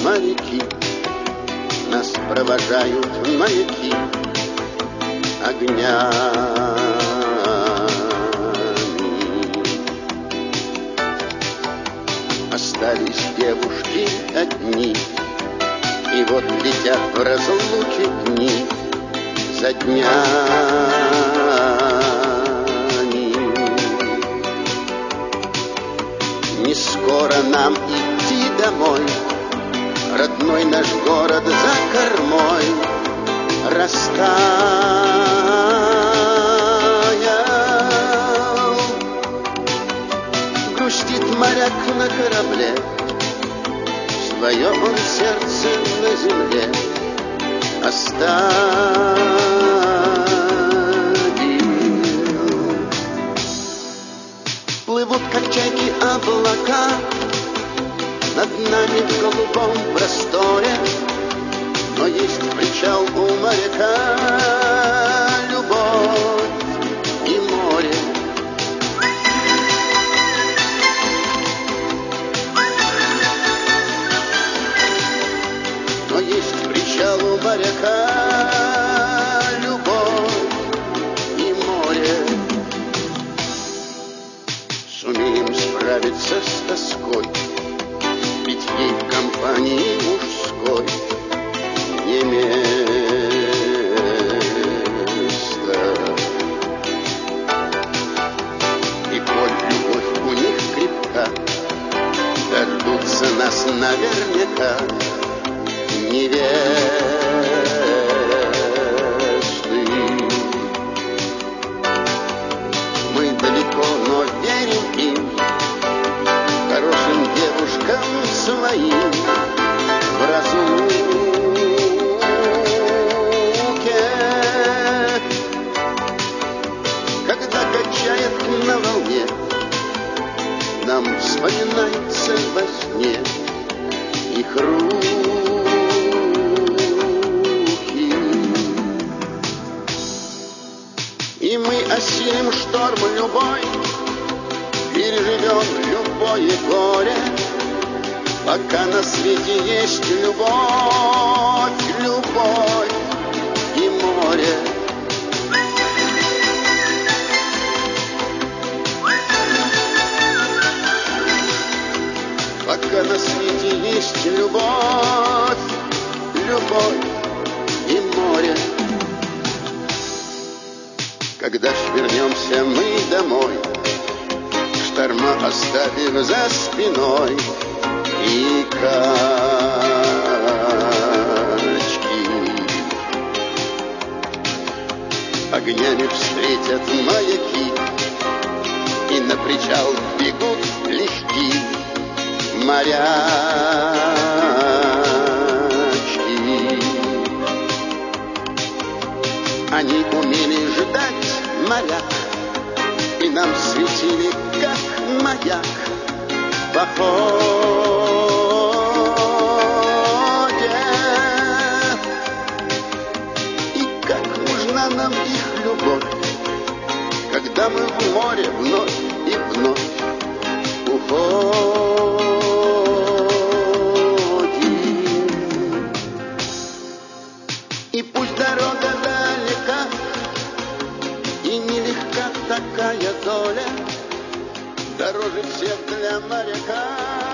моряки, нас провожают маяки огнями. Остались девушки одни, и вот летят в разлуке дни за днями. Не скоро нам идти домой, родной наш город за кормой растаял. Грустит моряк на корабле, свое он сердце на земле оставил. Плывут, как чайки, облака над нами в голубом просторе, но есть причал у моряка любовь и море. Но есть причал у моряка любовь и море. Сумеем справиться с тоской, ведь ей в компании мужской не место. И коль любовь у них крепка, дождутся нас наверняка невесты. Мы далеко, но верим им, хорошим девушкам своим в разлуке. Когда качает на волне, нам вспоминается во сне их руки. И мы осилим шторм любой, переживем любое горе, пока на свете есть любовь, любовь и море. Пока на свете есть любовь, любовь и море. Когда ж вернемся мы домой, шторма оставив за спиной и качки, огнями встретят маяки, и на причал бегут легки морячки. Они умели ждать, моряк, и нам светили, как маяк в походе. И как нужна нам их любовь, когда мы в море вновь и вновь уходим. И пусть дорога далека, и нелегка такая доля, дороже всех для моряка